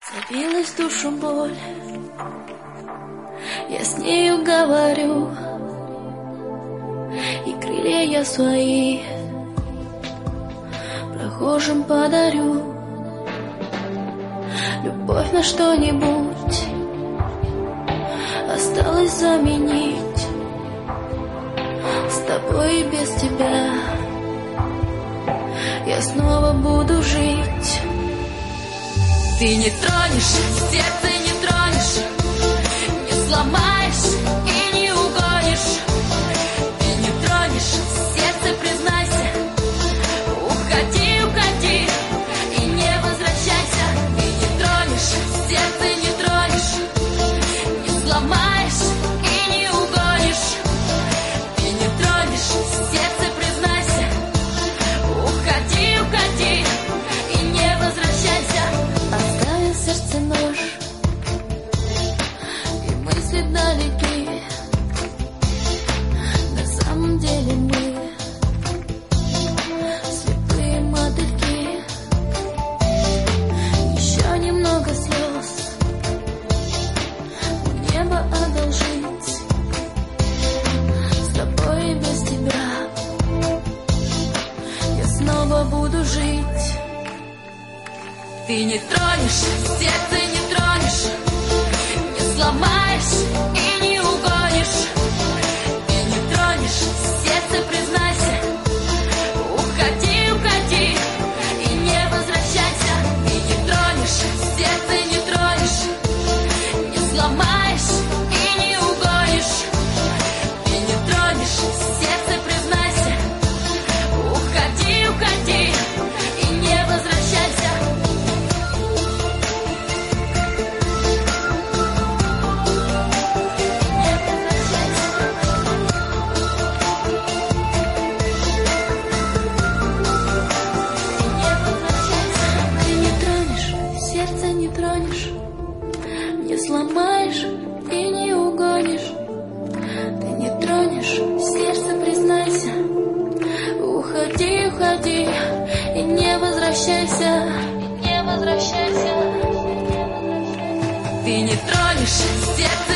Забилась в душу боль, я с нею говорю, и крылья я свои прохожим подарю. Любовь на что-нибудь осталось заменить, с тобой и без тебя я снова буду жить. Ты не тронешь, сердце не тронешь, не сломаешь и не угонишь. Ты не тронешь, сердце признайся, уходи, уходи и не возвращайся. Ты не тронешь, сердце не тронешь, не сломаешь и не угонишь. Ты не тронешь, сердце признайся, уходи, уходи и не возвращайся. Оставил сердце нож, и мысли далеки. На самом деле мы слепые мотыльки. Еще немного слез небо одолжить, с тобой и без тебя я снова буду жить. Ты не тронешь, сердце не тронешь, не сломаешь и не угонишь. Ты не тронешь, сердце признайся, уходи, уходи и не возвращайся. Ты не тронешь, сердце не тронешь, не сломаешь и не угонишь. Ты не тронешь, сердце признайся, уходи, уходи и не возвращайся. Не сломаешь и не угонишь. Ты не тронешь, сердце признайся, уходи, уходи и не возвращайся. Не возвращайся. Ты не тронешь, сердце